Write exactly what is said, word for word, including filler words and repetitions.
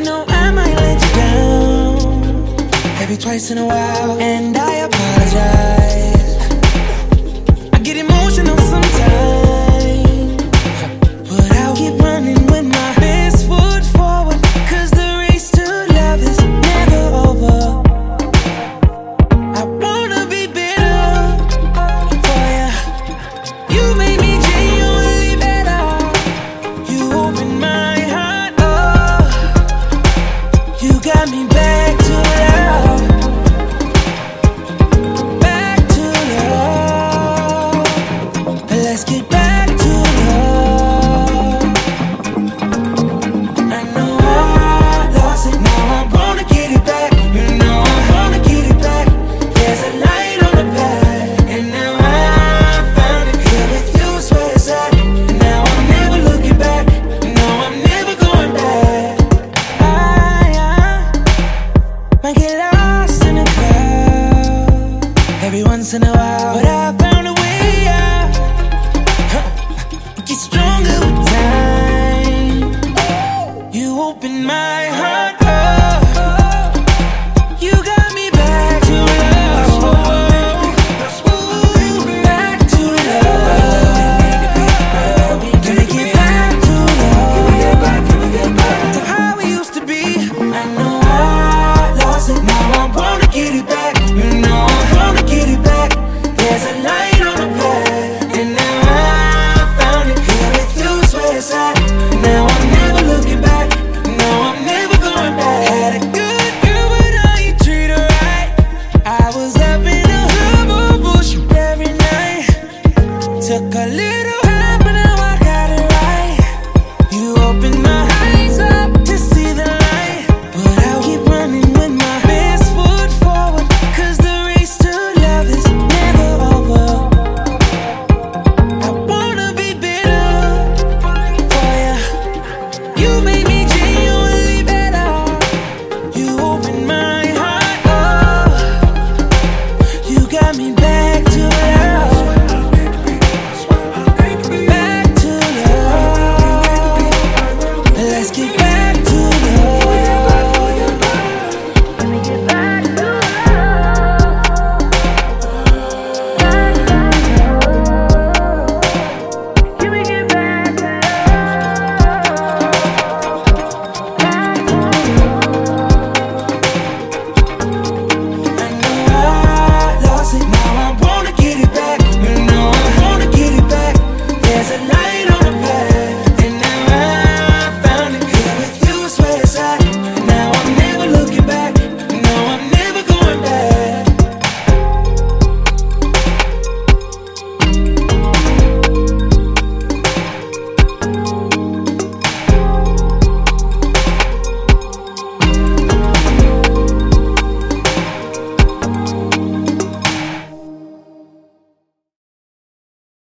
know I might let you down every twice in a while, and I apologize. I get emotional sometimes, but I'll keep running with my best foot forward, cause the race to love is never over. I wanna be better for ya. You made me genuinely better. You opened my heart up. You got me back to love. Back to love. Let's get back to love. I know I lost it, now I wanna get it back. You know I wanna get it back. There's a light on the path, and now I found it. Here with you is where it's at. Now I'm never looking back. No, I'm never going back. I, I might get lost in a crowd every once in a while, but I found a way out. Huh. Get stronger with time. You opened my heart up. You got me back to love. Ooh, back to love. Can we get back to love? To how we used to be. I know I lost it, now I wanna get it back. You know I wanna get it back. There's a light on the path, and now I found it. Here with you is where it's at.